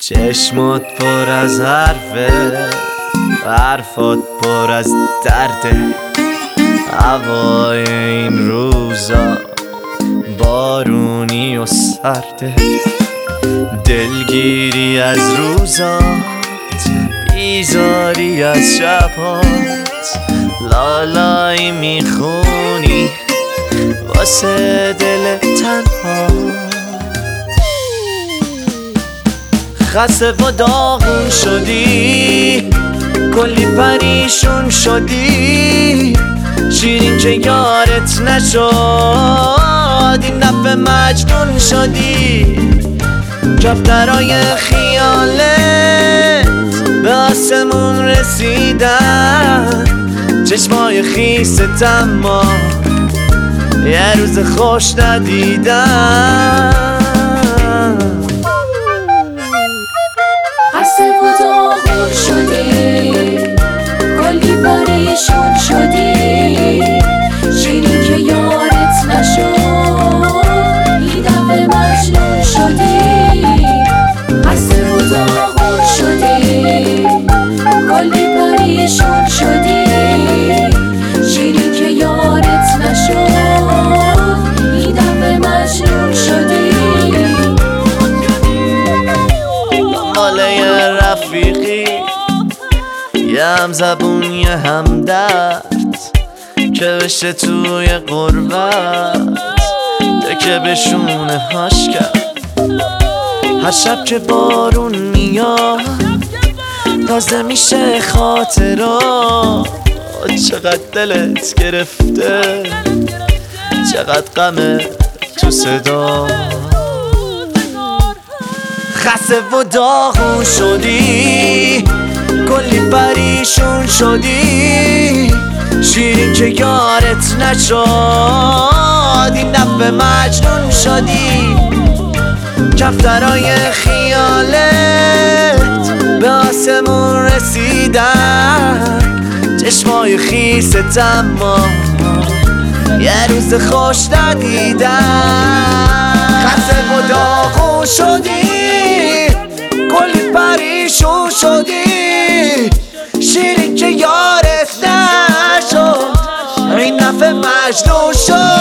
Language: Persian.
چشمات پر از حرفه، حرفات پر از درده. هوای این روزا بارونی و سرده، دلگیری از روزات، بیزاری از شبات. لالایی میخونی واسه دل تنها، خسته و داغون شدی، کلی پریشون شدی. شیرین که یارت نشد، این دفعه مجنون شدی. کفترهای خیالت به آسمون رسیدن، چشمای خیست اما یه روز خوش ندیدن. خسته و داغون شدی، کلی پریشون شدی. شیرین که یارت نشد، این دفعه مجنون شدی. خسته و داغون شدی، کلی پریشون شدی. شیرین که یارت نشد، این دفعه مجنون شدی. ماله رفیقی، یه هم زبون یه هم درد، که بشه توی غربت که بشونه هاش کرد. هر شب که بارون میاد تازه میشه خاطرات. چقدر دلت گرفته، چقدر غمه تو صدا. خسته و داغون شدی، کلی پریشون شدی. شیرین که یارت نشد، این دفعه مجنون شدی. کفترهای خیالت به آسمون رسیدن، چشمای خیست اما یه روز خوش ندیدن. خسته و داغون شدی، کلی پریشون شدی. شیرین که یارت نشد، این دفعه مجنون شد.